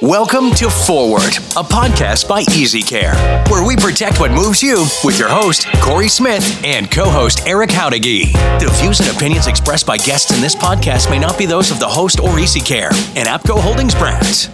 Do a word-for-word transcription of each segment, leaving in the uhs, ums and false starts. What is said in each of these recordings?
Welcome to Forward, a podcast by EasyCare, where we protect what moves you with your host, Corey Smith, and co-host Eric Howdegi. The views and opinions expressed by guests in this podcast may not be those of the host or EasyCare and APCO Holdings brands.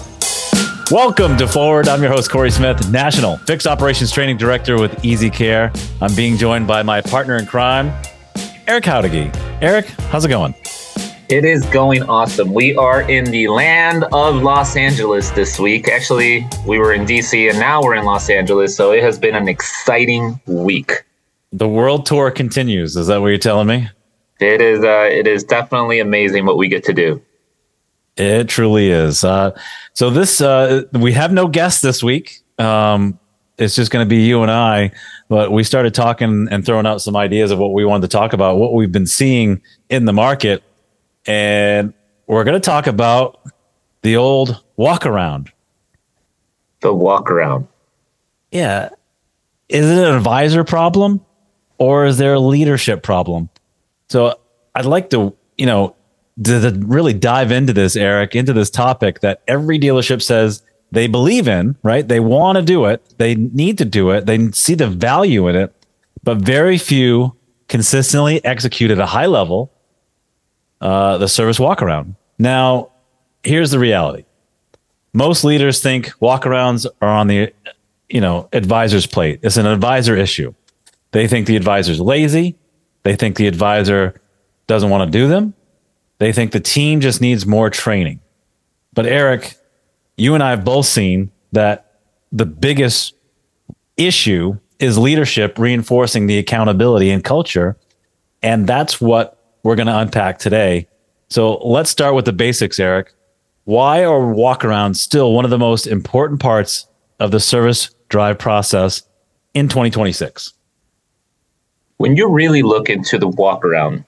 Welcome to Forward. I'm your host, Corey Smith, National Fixed Operations Training Director with EasyCare. I'm being joined by my partner in crime, Eric Howdegi. Eric, how's it going? It is going awesome. We are in the land of Los Angeles this week. Actually, we were in D C and now we're in Los Angeles, so it has been an exciting week. The world tour continues. Is that what you're telling me? It is. Uh, it is definitely amazing what we get to do. It truly is. Uh, so this, uh, we have no guests this week. Um, it's just going to be you and I. But we started talking and throwing out some ideas of what we wanted to talk about, what we've been seeing in the market. And we're going to talk about the old walk around. The walk around. Yeah. Is it an advisor problem or is there a leadership problem? So I'd like to, you know, to, to really dive into this, Eric, into this topic that every dealership says they believe in, right? They want to do it. They need to do it. They see the value in it, but very few consistently execute at a high level Uh, the service walkaround. Now, here's the reality. Most leaders think walkarounds are on the, you know, advisor's plate. It's an advisor issue. They think the advisor's lazy. They think the advisor doesn't want to do them. They think the team just needs more training. But Eric, you and I have both seen that the biggest issue is leadership reinforcing the accountability and culture. And that's what we're going to unpack today. So let's start with the basics, Eric. Why are walkarounds still one of the most important parts of the service drive process in twenty twenty-six? When you really look into the walkaround,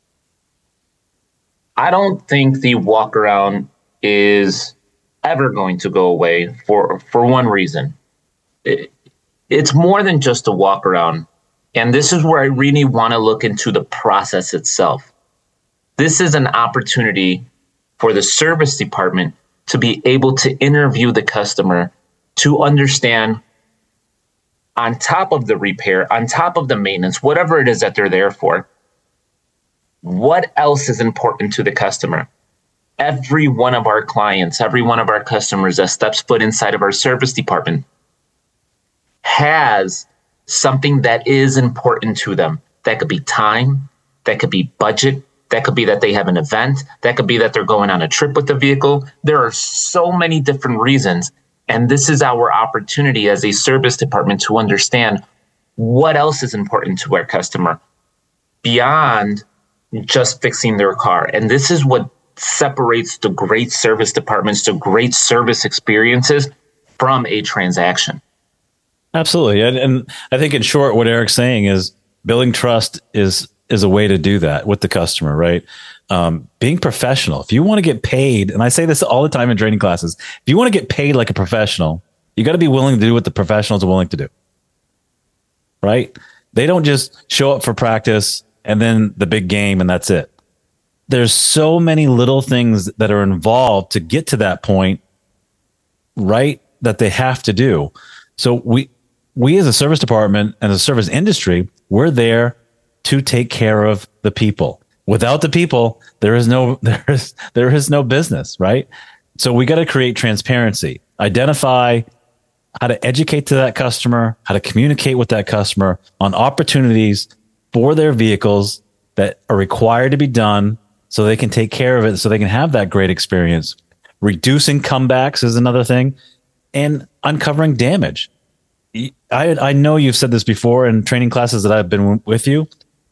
I don't think the walkaround is ever going to go away for, for one reason. It, it's more than just a walkaround. And this is where I really want to look into the process itself. This is an opportunity for the service department to be able to interview the customer to understand, on top of the repair, on top of the maintenance, whatever it is that they're there for, what else is important to the customer? Every one of our clients, every one of our customers that steps foot inside of our service department has something that is important to them. That could be time, that could be budget, that could be that they have an event, that could be that they're going on a trip with the vehicle. There are so many different reasons. And this is our opportunity as a service department to understand what else is important to our customer beyond just fixing their car. And this is what separates the great service departments, the great service experiences from a transaction. Absolutely. And, and I think in short, what Eric's saying is building trust is is a way to do that with the customer, right? Um, being professional. If you want to get paid, and I say this all the time in training classes, if you want to get paid like a professional, you got to be willing to do what the professionals are willing to do, right? They don't just show up for practice and then the big game and that's it. There's so many little things that are involved to get to that point, right? That they have to do. So we, We as a service department and a service industry, we're there to take care of the people. Without the people, there is no there is there is no business, right? So we got to create transparency, identify how to educate to that customer, how to communicate with that customer on opportunities for their vehicles that are required to be done so they can take care of it, so they can have that great experience. Reducing comebacks is another thing, and uncovering damage. I I know you've said this before in training classes that I've been with you.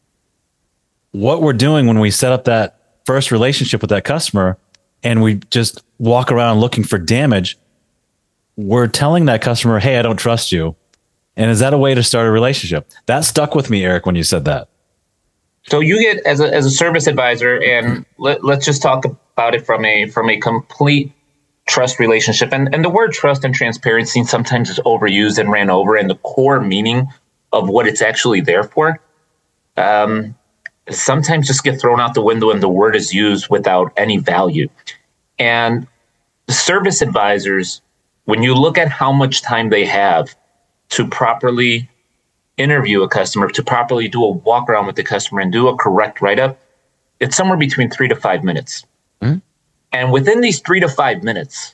What we're doing when we set up that first relationship with that customer and we just walk around looking for damage, we're telling that customer, hey, I don't trust you. And is that a way to start a relationship? That stuck with me, Eric, when you said that. So you get as a as a service advisor, and let, let's just talk about it from a from a complete trust relationship. And, and the word trust and transparency sometimes is overused and ran over, and the core meaning of what it's actually there for um, sometimes just get thrown out the window and the word is used without any value. And service advisors, when you look at how much time they have to properly interview a customer, to properly do a walk around with the customer and do a correct write-up, it's somewhere between three to five minutes. Mm-hmm. And within these three to five minutes,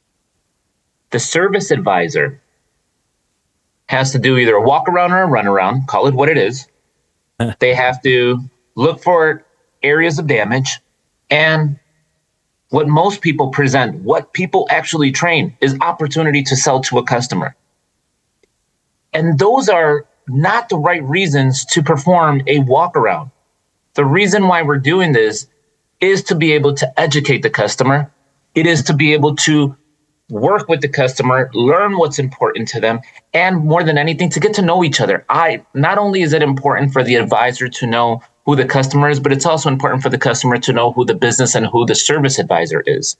the service advisor has to do either a walk around or a run around, call it what it is. They have to look for areas of damage. And what most people present, what people actually train, is opportunity to sell to a customer. And those are not the right reasons to perform a walk around. The reason why we're doing this is to be able to educate the customer. It is to be able to work with the customer, learn what's important to them, and more than anything, to get to know each other. I not only is it important for the advisor to know who the customer is, but it's also important for the customer to know who the business and who the service advisor is.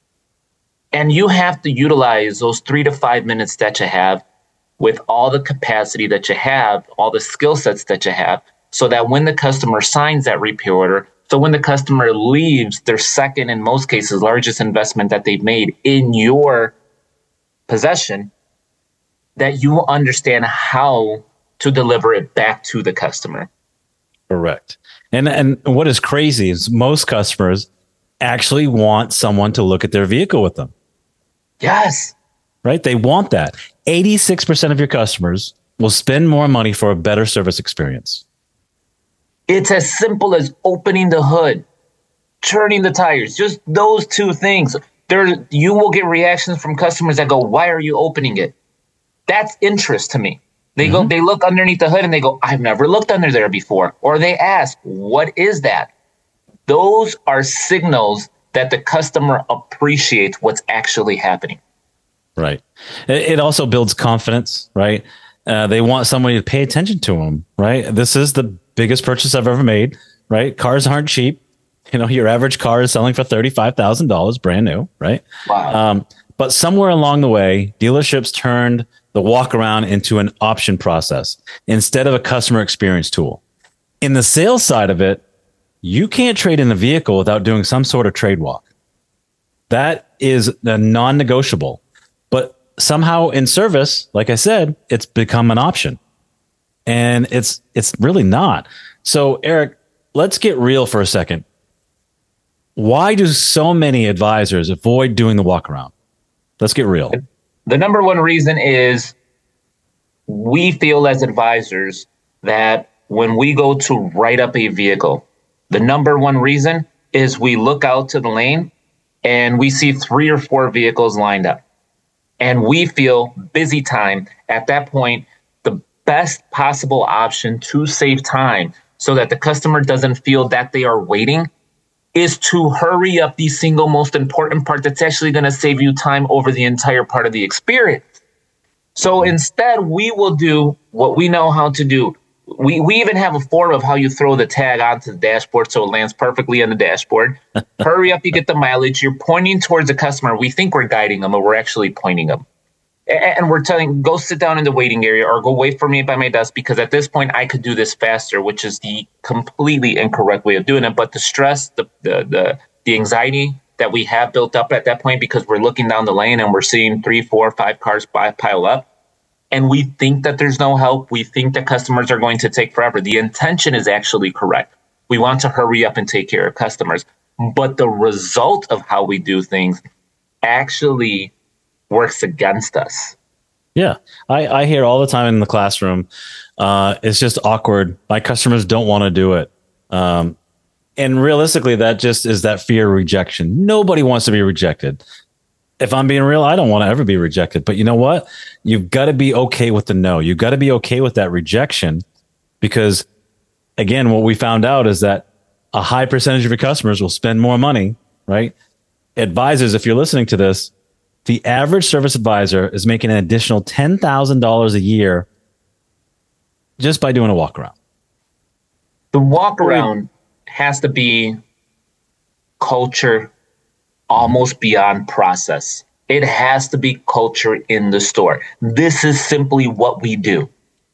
And you have to utilize those three to five minutes that you have with all the capacity that you have, all the skill sets that you have, so that when the customer signs that repeat order, so when the customer leaves their second, in most cases, largest investment that they've made in your possession, that you will understand how to deliver it back to the customer. Correct. And and what is crazy is most customers actually want someone to look at their vehicle with them. Yes. Right? They want that. eighty-six percent of your customers will spend more money for a better service experience. It's as simple as opening the hood, turning the tires, just those two things. There, you will get reactions from customers that go, "Why are you opening it?" That's interest to me. They mm-hmm. go, they look underneath the hood and they go, "I've never looked under there before." Or they ask, "What is that?" Those are signals that the customer appreciates what's actually happening. Right. It also builds confidence, right? Uh, they want somebody to pay attention to them, right? This is the biggest purchase I've ever made, right? Cars aren't cheap. You know, your average car is selling for thirty-five thousand dollars brand new, right? Wow. Um, but somewhere along the way, dealerships turned the walk around into an option process instead of a customer experience tool. In the sales side of it, you can't trade in a vehicle without doing some sort of trade walk. That is a non-negotiable. But somehow in service, like I said, it's become an option. And it's it's really not. So, Eric, let's get real for a second. Why do so many advisors avoid doing the walk around? Let's get real. The number one reason is we feel as advisors that when we go to write up a vehicle, the number one reason is we look out to the lane and we see three or four vehicles lined up. And we feel busy time. At that point, the best possible option to save time so that the customer doesn't feel that they are waiting is to hurry up the single most important part that's actually going to save you time over the entire part of the experience. So instead, we will do what we know how to do. We we even have a form of how you throw the tag onto the dashboard so it lands perfectly on the dashboard. Hurry up, you get the mileage. You're pointing towards the customer. We think we're guiding them, but we're actually pointing them. And we're telling, go sit down in the waiting area or go wait for me by my desk because at this point I could do this faster, which is the completely incorrect way of doing it. But the stress, the the the, the anxiety that we have built up at that point because we're looking down the lane and we're seeing three, four, five cars pile up. And we think that there's no help. We think that customers are going to take forever. The intention is actually correct. We want to hurry up and take care of customers. But the result of how we do things actually works against us. Yeah, I, I hear all the time in the classroom, uh, it's just awkward. My customers don't want to do it. Um, and realistically, that just is that fear of rejection. Nobody wants to be rejected. If I'm being real, I don't want to ever be rejected. But you know what? You've got to be okay with the no. You've got to be okay with that rejection because, again, what we found out is that a high percentage of your customers will spend more money, right? Advisors, if you're listening to this, the average service advisor is making an additional ten thousand dollars a year just by doing a walk around. The walk around has to be culture almost beyond process. It has to be culture in the store. This is simply what we do.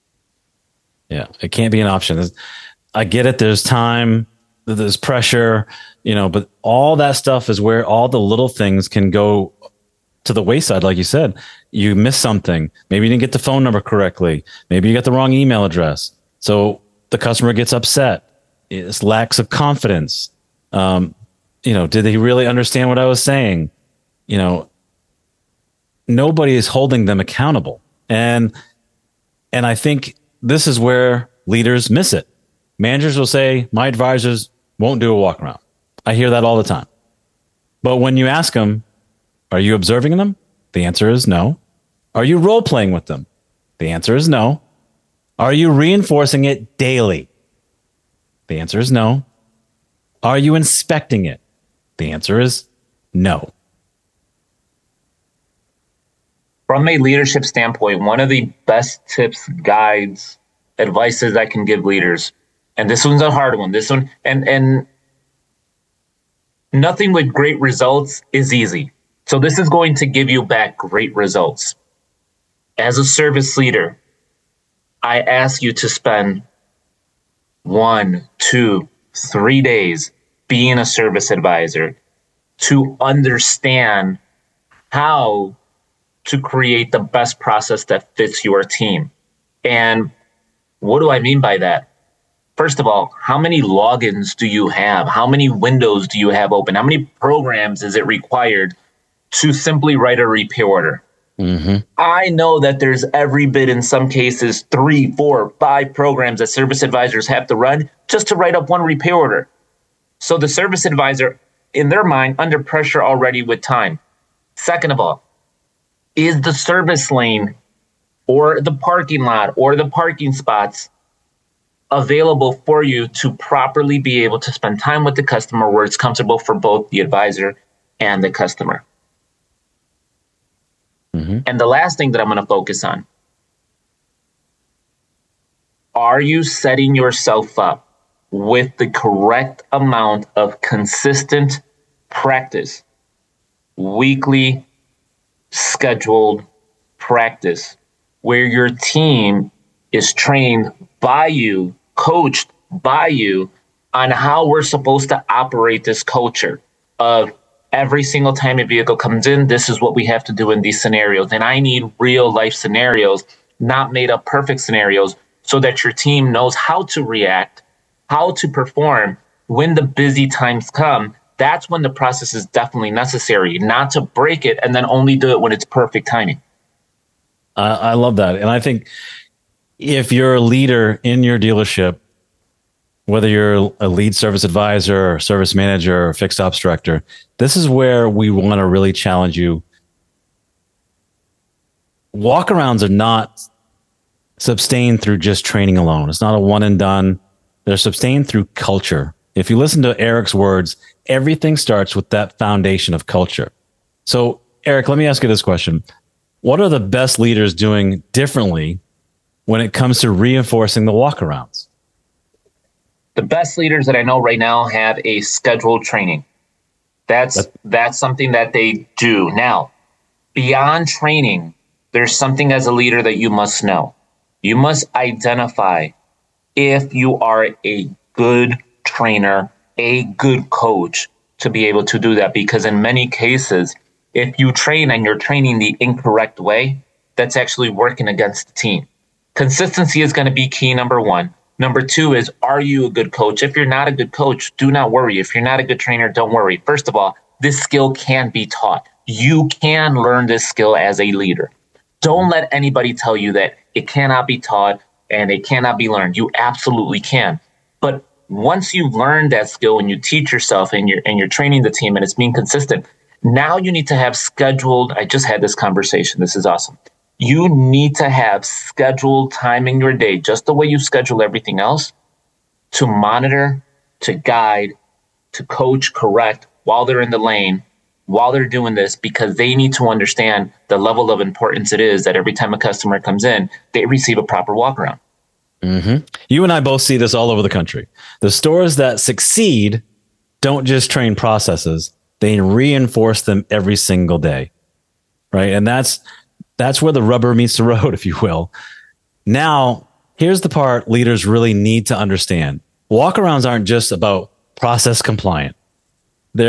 Yeah, it can't be an option. I get it. There's time, there's pressure, you know, but all that stuff is where all the little things can go to the wayside. Like you said, you missed something. Maybe you didn't get the phone number correctly. Maybe you got the wrong email address. So the customer gets upset. It's lacks of confidence. Um, you know, did they really understand what I was saying? You know, nobody is holding them accountable. And, and I think this is where leaders miss it. Managers will say, my advisors won't do a walk around. I hear that all the time. But when you ask them, are you observing them? The answer is no. Are you role playing with them? The answer is no. Are you reinforcing it daily? The answer is no. Are you inspecting it? The answer is no. From a leadership standpoint, one of the best tips, guides, advices I can give leaders, and this one's a hard one. This one, and and nothing with great results is easy. So this is going to give you back great results. As a service leader, I ask you to spend one, two, three days being a service advisor to understand how to create the best process that fits your team. And what do I mean by that? First of all, how many logins do you have? How many windows do you have open? How many programs is it required to simply write a repair order? Mm-hmm. I know that there's every bit, in some cases, three, four, five programs that service advisors have to run just to write up one repair order. So the service advisor, in their mind, under pressure already with time. Second of all, is the service lane or the parking lot or the parking spots available for you to properly be able to spend time with the customer where it's comfortable for both the advisor and the customer? Mm-hmm. And the last thing that I'm going to focus on, are you setting yourself up with the correct amount of consistent practice, weekly scheduled practice, where your team is trained by you, coached by you on how we're supposed to operate this culture of every single time a vehicle comes in, this is what we have to do in these scenarios. And I need real life scenarios, not made up perfect scenarios, so that your team knows how to react, how to perform when the busy times come. That's when the process is definitely necessary, not to break it and then only do it when it's perfect timing. Uh, I love that. And I think if you're a leader in your dealership, whether you're a lead service advisor or service manager or fixed ops director, this is where we want to really challenge you. Walkarounds are not sustained through just training alone. It's not a one and done. They're sustained through culture. If you listen to Eric's words, everything starts with that foundation of culture. So, Eric, let me ask you this question. What are the best leaders doing differently when it comes to reinforcing the walkarounds? The best leaders that I know right now have a scheduled training. That's that's, that's something that they do. Now, beyond training, there's something as a leader that you must know. You must identify if you are a good trainer, a good coach to be able to do that. Because in many cases, if you train and you're training the incorrect way, that's actually working against the team. Consistency is going to be key, number one. Number two is, are you a good coach? If you're not a good coach, do not worry. If you're not a good trainer, don't worry. First of all, this skill can be taught. You can learn this skill as a leader. Don't let anybody tell you that it cannot be taught and it cannot be learned. You absolutely can. But once you've learned that skill and you teach yourself and you're, and you're training the team and it's being consistent, now you need to have scheduled, I just had this conversation. This is awesome. You need to have scheduled time in your day, just the way you schedule everything else, to monitor, to guide, to coach, correct while they're in the lane, while they're doing this, because they need to understand the level of importance it is that every time a customer comes in, they receive a proper walk around. Mm-hmm. You and I both see this all over the country. The stores that succeed don't just train processes, they reinforce them every single day, right? And that's that's where the rubber meets the road, if you will. Now, here's the part leaders really need to understand. Walkarounds aren't just about process compliant. They're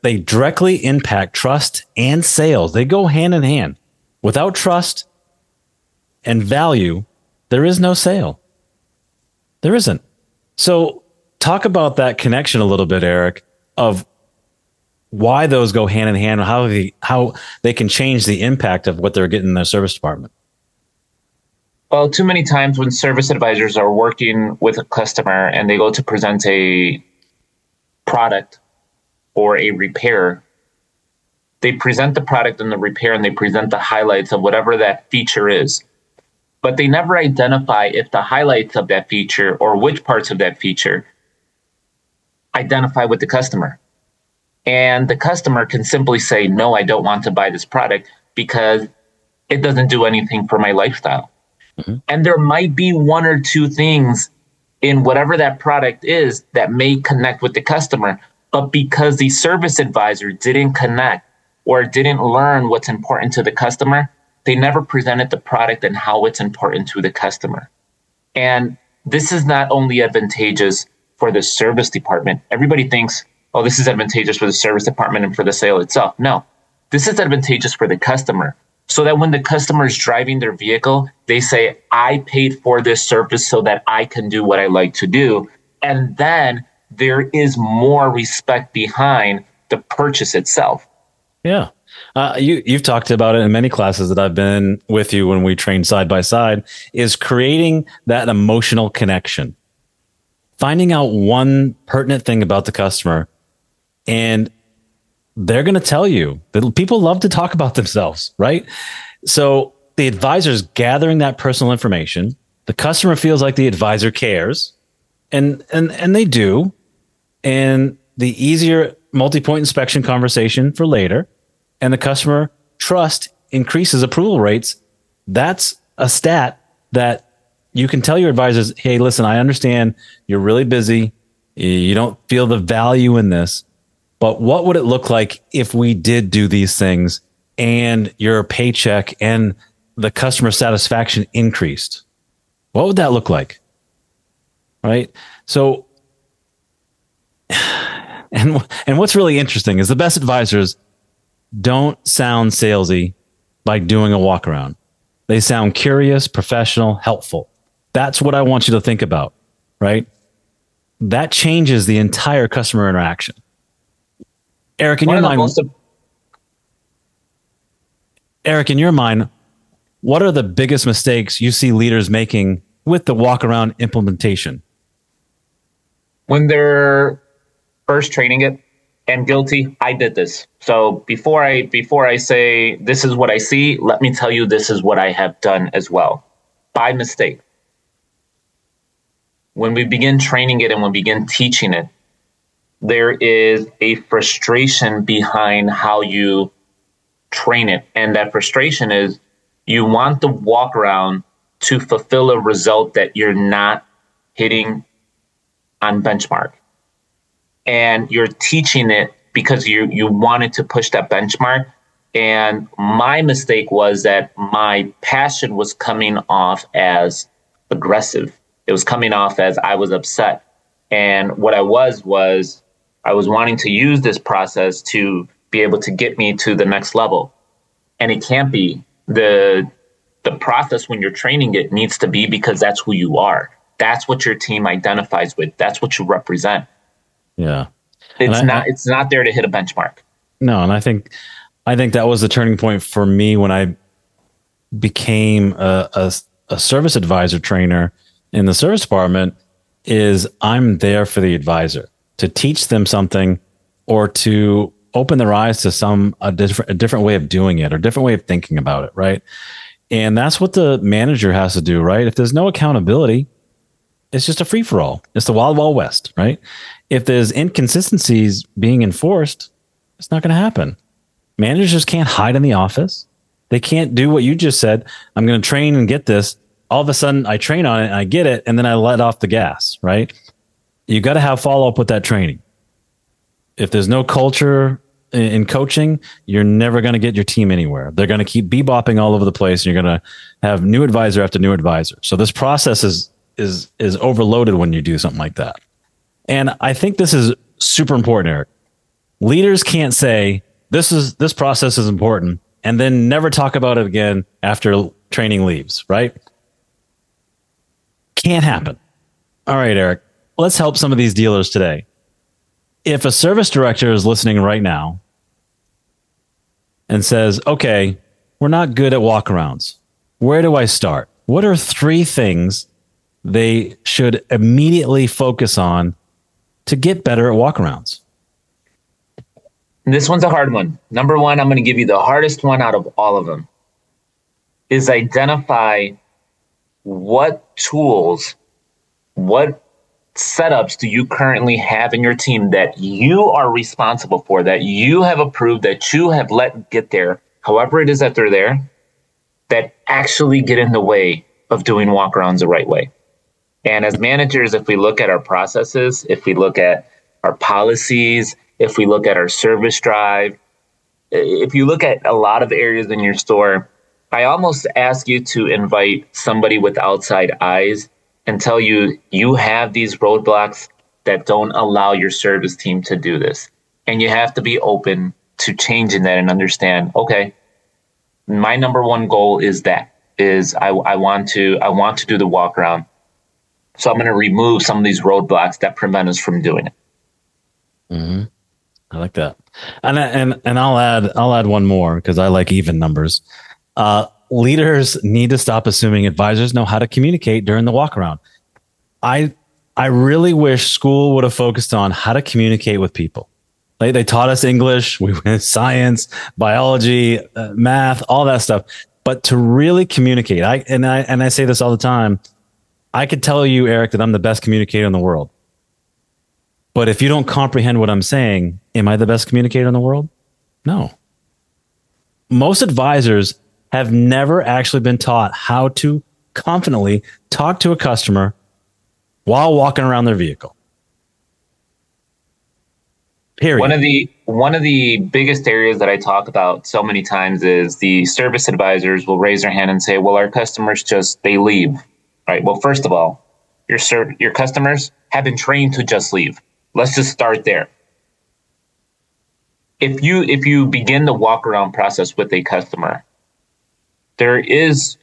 they directly impact trust and sales. They go hand in hand. Without trust and value, there is no sale. There isn't. So talk about that connection a little bit, Eric, of why those go hand in hand and how they, how they can change the impact of what they're getting in their service department. Well, too many times when service advisors are working with a customer and they go to present a product or a repair, they present the product and the repair and they present the highlights of whatever that feature is. But they never identify if the highlights of that feature or which parts of that feature identify with the customer. And the customer can simply say, no, I don't want to buy this product because it doesn't do anything for my lifestyle. Mm-hmm. And there might be one or two things in whatever that product is that may connect with the customer. But because the service advisor didn't connect or didn't learn what's important to the customer, they never presented the product and how it's important to the customer. And this is not only advantageous for the service department. Everybody thinks, oh, this is advantageous for the service department and for the sale itself. No, this is advantageous for the customer. So that when the customer is driving their vehicle, they say, I paid for this service so that I can do what I like to do. And then there is more respect behind the purchase itself. Yeah. Uh, you, you've talked about it in many classes that I've been with you when we train side by side, is creating that emotional connection. Finding out one pertinent thing about the customer, and they're going to tell you that people love to talk about themselves, right? So the advisor's gathering that personal information. The customer feels like the advisor cares, and and and they do. And the easier multi-point inspection conversation for later, and the customer trust increases approval rates. That's a stat that you can tell your advisors, hey, listen, I understand you're really busy. You don't feel the value in this. But what would it look like if we did do these things and your paycheck and the customer satisfaction increased? What would that look like? Right? So, and, and what's really interesting is the best advisors don't sound salesy by doing a walk around. They sound curious, professional, helpful. That's what I want you to think about, right? That changes the entire customer interaction. Eric, in your mind, of- Eric, in your mind, what are the biggest mistakes you see leaders making with the walk around implementation? When they're first training it, and guilty, I did this. So before I before I say this is what I see, let me tell you this is what I have done as well, by mistake. When we begin training it and when we begin teaching it, there is a frustration behind how you train it. And that frustration is you want the walk around to fulfill a result that you're not hitting on benchmark. And you're teaching it because you, you wanted to push that benchmark. And my mistake was that my passion was coming off as aggressive. It was coming off as I was upset. And what I was, was I was wanting to use this process to be able to get me to the next level. And it can't be. The, the process when you're training it needs to be because that's who you are. That's what your team identifies with. That's what you represent. Yeah. It's I, not I, it's not there to hit a benchmark. No, and I think I think that was the turning point for me when I became a, a, a service advisor trainer in the service department, is I'm there for the advisor to teach them something or to open their eyes to some a different a different way of doing it or different way of thinking about it, right? And that's what the manager has to do, right? If there's no accountability, it's just a free for all. It's the wild, wild west, right? If there's inconsistencies being enforced, it's not going to happen. Managers just can't hide in the office. They can't do what you just said. I'm going to train and get this. All of a sudden I train on it and I get it. And then I let off the gas, right? You got to have follow up with that training. If there's no culture in coaching, you're never going to get your team anywhere. They're going to keep bebopping all over the place. And you're going to have new advisor after new advisor. So this process is, is, is overloaded when you do something like that. And I think this is super important, Eric. Leaders can't say this is this process is important and then never talk about it again after training leaves, right? Can't happen. All right, Eric, let's help some of these dealers today. If a service director is listening right now and says, okay, we're not good at walkarounds, where do I start? What are three things they should immediately focus on to get better at walkarounds? This one's a hard one. Number one, I'm going to give you the hardest one out of all of them, is identify what tools, what setups do you currently have in your team that you are responsible for, that you have approved, that you have let get there, however it is that they're there, that actually get in the way of doing walkarounds the right way. And as managers, if we look at our processes, if we look at our policies, if we look at our service drive, if you look at a lot of areas in your store, I almost ask you to invite somebody with outside eyes and tell you, you have these roadblocks that don't allow your service team to do this. And you have to be open to changing that and understand, okay, my number one goal is that, is I, I want to, I want to do the walk around. So I'm going to remove some of these roadblocks that prevent us from doing it. Mm-hmm. I like that. And, and, and I'll add, I'll add one more because I like even numbers. Uh, leaders need to stop assuming advisors know how to communicate during the walk around. I, I really wish school would have focused on how to communicate with people. They, they taught us English, we went science, biology, uh, math, all that stuff. But to really communicate, I, and I, and I say this all the time, I could tell you, Eric, that I'm the best communicator in the world. But if you don't comprehend what I'm saying, am I the best communicator in the world? No. Most advisors have never actually been taught how to confidently talk to a customer while walking around their vehicle. Period. One of the one of the biggest areas that I talk about so many times is the service advisors will raise their hand and say, well, our customers just, they leave. Right. Well, first of all, your ser- your customers have been trained to just leave. Let's just start there. If you if you begin the walk around process with a customer, there is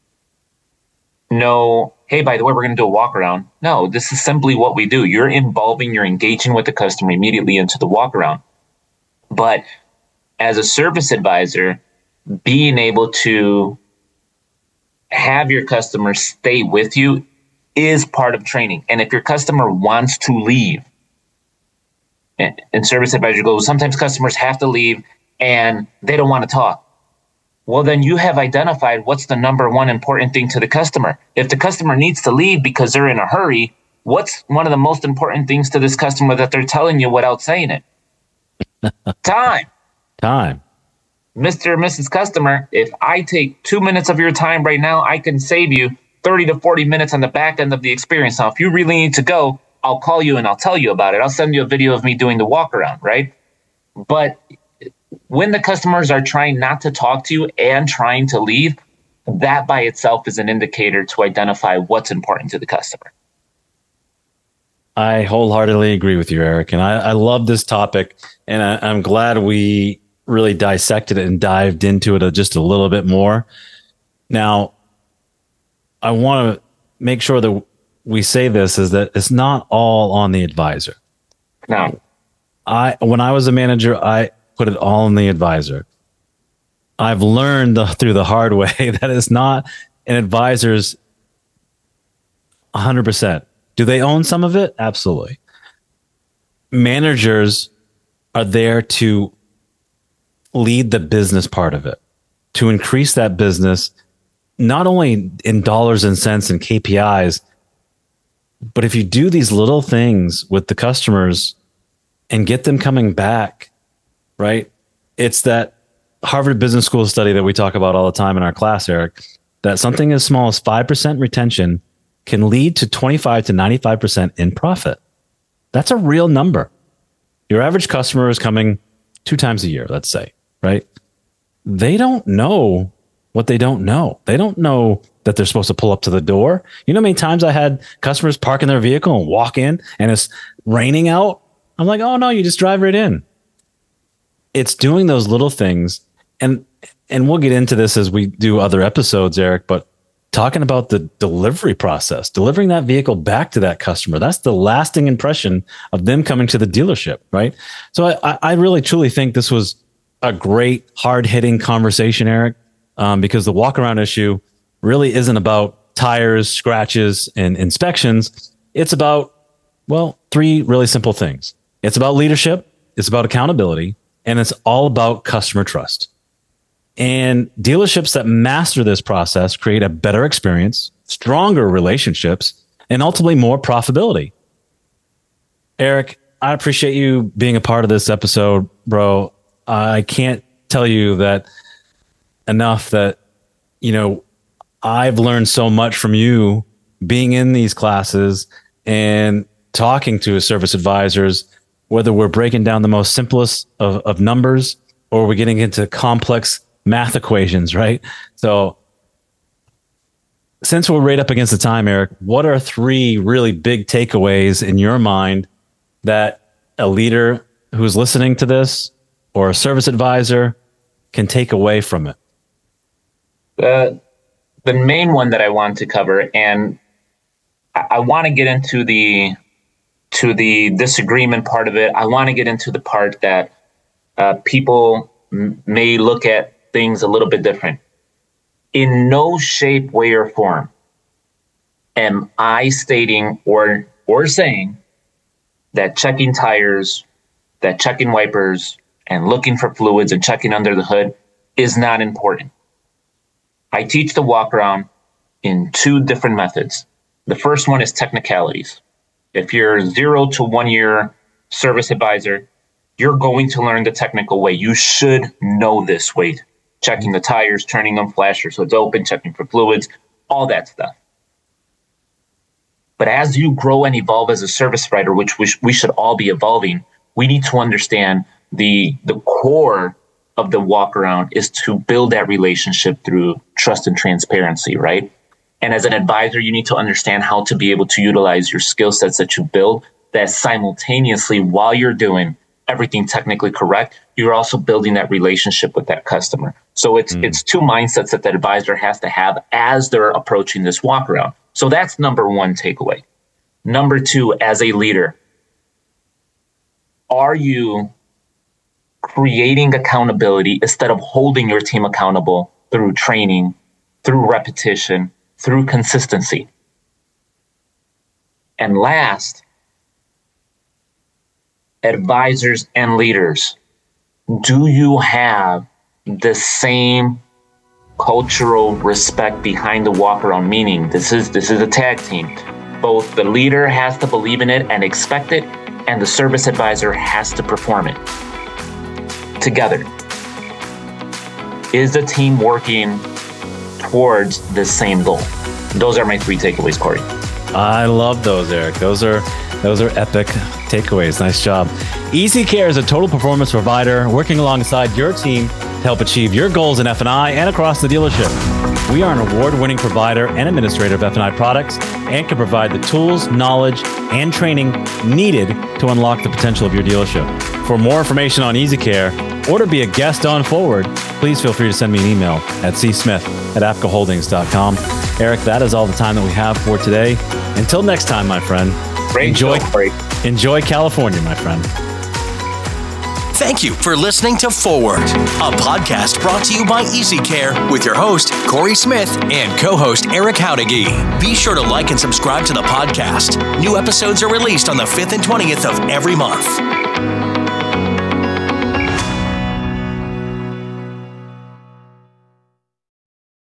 no, hey, by the way, we're going to do a walk around. No, this is simply what we do. You're involving, you're engaging with the customer immediately into the walk around. But as a service advisor, being able to have your customer stay with you is part of training. And if your customer wants to leave, and, and service advisor goes, sometimes customers have to leave and they don't want to talk. Well, then you have identified what's the number one important thing to the customer. If the customer needs to leave because they're in a hurry, what's one of the most important things to this customer that they're telling you without saying it? Time. Time. Mister or Missus Customer, if I take two minutes of your time right now, I can save you thirty to forty minutes on the back end of the experience. Now, if you really need to go, I'll call you and I'll tell you about it. I'll send you a video of me doing the walk around, right? But when the customers are trying not to talk to you and trying to leave, that by itself is an indicator to identify what's important to the customer. I wholeheartedly agree with you, Eric. And I, I love this topic. And I, I'm glad we really dissected it and dived into it just a little bit more. Now, I want to make sure that we say this is that it's not all on the advisor. No. I, when I was a manager, I put it all on the advisor. I've learned the, through the hard way that it's not an advisor's one hundred percent. Do they own some of it? Absolutely. Managers are there to lead the business part of it, to increase that business, not only in dollars and cents and K P Is, but if you do these little things with the customers and get them coming back, right? It's that Harvard Business School study that we talk about all the time in our class, Eric, that something as small as five percent retention can lead to twenty-five to ninety-five percent in profit. That's a real number. Your average customer is coming two times a year, let's say, right? They don't know what they don't know. They don't know that they're supposed to pull up to the door. You know how many times I had customers park in their vehicle and walk in and it's raining out? I'm like, oh no, you just drive right in. it's doing those little things. And, and we'll get into this as we do other episodes, Eric, but talking about the delivery process, delivering that vehicle back to that customer, that's the lasting impression of them coming to the dealership, right? So I, I really truly think this was a great hard hitting conversation, Eric, um, because the walk around issue really isn't about tires, scratches, and inspections. It's about, well, three really simple things. It's about leadership, it's about accountability, and it's all about customer trust. And dealerships that master this process create a better experience, stronger relationships, and ultimately more profitability. Eric, I appreciate you being a part of this episode, bro. I can't tell you that enough that, you know, I've learned so much from you being in these classes and talking to service advisors, whether we're breaking down the most simplest of, of numbers or we're getting into complex math equations, right? So since we're right up against the time, Eric, what are three really big takeaways in your mind that a leader who's listening to this or a service advisor can take away from it? Uh, the main one that I want to cover, and I, I want to get into the to the disagreement part of it. I want to get into the part that uh, people m- may look at things a little bit different. In no shape, way, or form am I stating or or saying that checking tires, that checking wipers, and looking for fluids and checking under the hood is not important. I teach the walk around in two different methods. The first one is technicalities. If you're zero to one year service advisor, you're going to learn the technical way. You should know this way. Checking the tires, turning on flasher so it's open, checking for fluids, all that stuff. But as you grow and evolve as a service writer, which we, sh- we should all be evolving, we need to understand the the core of the walk around is to build that relationship through trust and transparency, right? And as an advisor, you need to understand how to be able to utilize your skill sets that you build, that simultaneously, while you're doing everything technically correct, you're also building that relationship with that customer. So it's mm. it's two mindsets that the advisor has to have as they're approaching this walk around. So that's number one takeaway. Number two, as a leader, are you creating accountability instead of holding your team accountable through training, through repetition, through consistency? And last, advisors and leaders, do you have the same cultural respect behind the walk around? Meaning this is this is a tag team. Both the leader has to believe in it and expect it, and the service advisor has to perform it together. Is the team working towards the same goal? Those are my three takeaways, Corey. I love those, Eric. Those are those are epic takeaways. Nice job. EasyCare is a total performance provider working alongside your team to help achieve your goals in F and I and across the dealership. We are an award-winning provider and administrator of F and I products and can provide the tools, knowledge, and training needed to unlock the potential of your dealership. For more information on EasyCare or to be a guest on Forward, please feel free to send me an email at c smith at apco holdings dot com. Eric, that is all the time that we have for today. Until next time, my friend. Great enjoy, show, enjoy California, my friend. Thank you for listening to Forward, a podcast brought to you by EasyCare with your host, Corey Smith, and co-host Eric Howdegi. Be sure to like and subscribe to the podcast. New episodes are released on the fifth and twentieth of every month.